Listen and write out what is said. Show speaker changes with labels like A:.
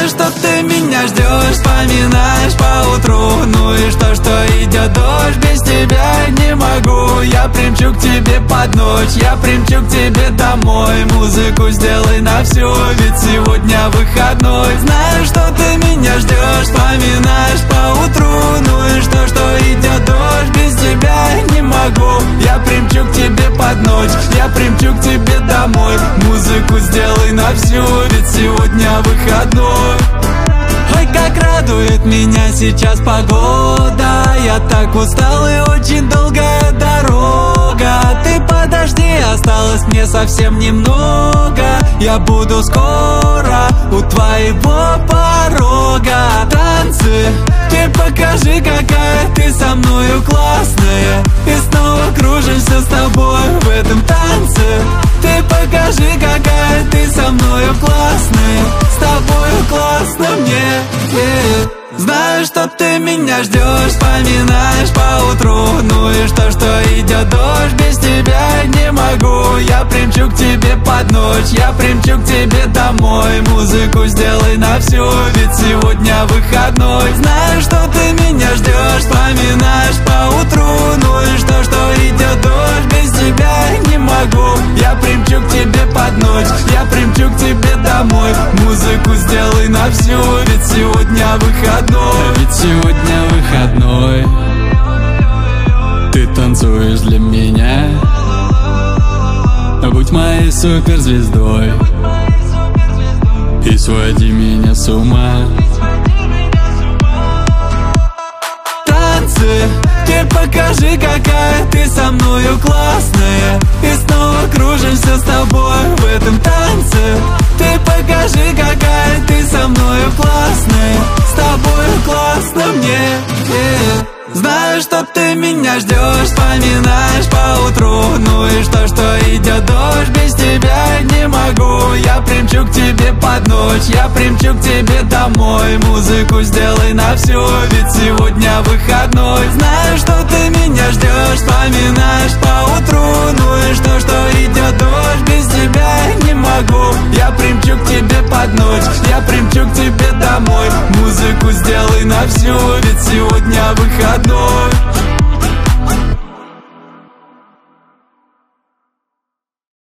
A: Знаю, что ты меня ждешь, вспоминаешь поутру. Ну и что идет дождь, без тебя не могу. Я примчу к тебе под ночь, я примчу к тебе домой. Музыку сделай на всю, ведь сегодня выходной. Знаю, что ты меня ждешь, вспоминаешь поутру. Ну и что идет дождь, без тебя не могу. Я примчу к тебе под ночь, я примчу к тебе домой. Музыку сделай на всю, ведь сегодня выходной. Ой, как радует меня сейчас погода. Я так устал и очень долгая дорога. Ты подожди, осталось мне совсем немного. Я буду скоро у твоего порога. Танцы, ты покажи, какая ты со мною классная. И снова кружимся с тобой в этом танце. Ты покажи, какая ты со мною классная. С тобою классно мне, Знаю, что ты меня ждешь, вспоминаешь поутру. Ну и что идет дождь, без тебя не могу. Я примчу к тебе под ночь, я примчу к тебе домой. Музыку сделай на всю, ведь сегодня выходной. Знаю, что ты меня ждешь, вспоминаешь поутру. Ну и что идет дождь, без тебя не могу. Я примчу к тебе под ночь, я примчу к тебе домой. Музыку сделай на всю, ведь сегодня выходной.
B: Ведь сегодня выходной. Ты танцуешь для меня. Будь моей суперзвездой и своди меня с ума.
A: Танцы, ты покажи, какая ты со мною классная. И снова кружимся с тобой в этом танце. Ты покажи, какая ты со мною классная. С тобою классно мне, Знаю, что ты меня ждешь, вспоминаешь поутру. Ну и что идет дождь, без тебя не могу. Я примчу к тебе под ночь, я примчу к тебе домой. Музыку сделай на всю, ведь сегодня выходной. Знаю, что ты меня ждешь, вспоминаешь поутру. Ну и что идет дождь, без тебя не могу. Я примчу к тебе под ночь, я примчу к тебе домой. Музыку сделай на всю, ведь сегодня выходной.